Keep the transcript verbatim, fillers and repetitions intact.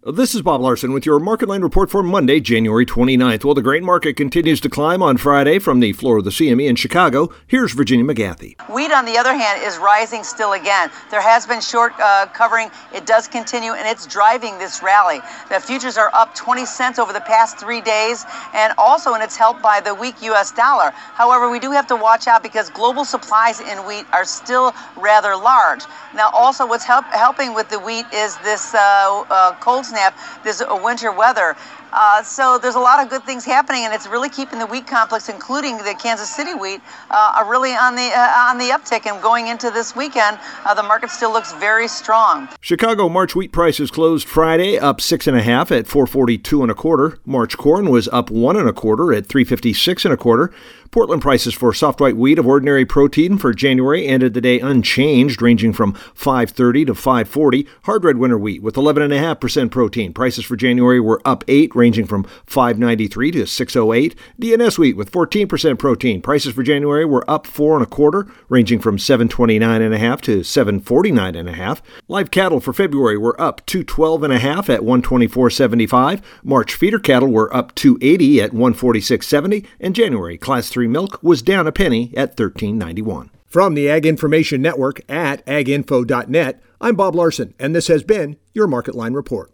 This is Bob Larson with your Market Line report for Monday, January twenty-ninth. Well, the grain market continues to climb on Friday from the floor of the C M E in Chicago. Here's Virginia McGathy. Wheat, on the other hand, is rising still again. There has been short uh, covering. It does continue, and it's driving this rally. The futures are up twenty cents over the past three days, and also, and it's helped by the weak U S dollar. However, we do have to watch out because global supplies in wheat are still rather large. Now, also, what's help, helping with the wheat is this uh, uh, cold snap, this uh, winter weather. Uh, so there's a lot of good things happening, and it's really keeping the wheat complex, including the Kansas City wheat, uh, are really on the uh, on the uptick. And going into this weekend, uh, the market still looks very strong. Chicago March wheat prices closed Friday up six and a half at four forty-two and a quarter. March corn was up one and a quarter at three fifty-six and a quarter. Portland prices for soft white wheat of ordinary protein for January ended the day unchanged, ranging from five thirty to five forty. Hard red winter wheat with eleven point five percent protein. Prices for January were up eight, ranging from five ninety-three to six oh eight. D N S wheat with fourteen percent protein. Prices for January were up four and a quarter, ranging from seven twenty-nine and a half to seven forty-nine and a half. Live cattle for February were up two twelve and a half at one twenty-four seventy-five. March feeder cattle were up two eighty at one forty-six seventy, and January class three milk was down a penny at thirteen ninety-one. From the Ag Information Network at ag info dot net, I'm Bob Larson, and this has been your Market Line Report.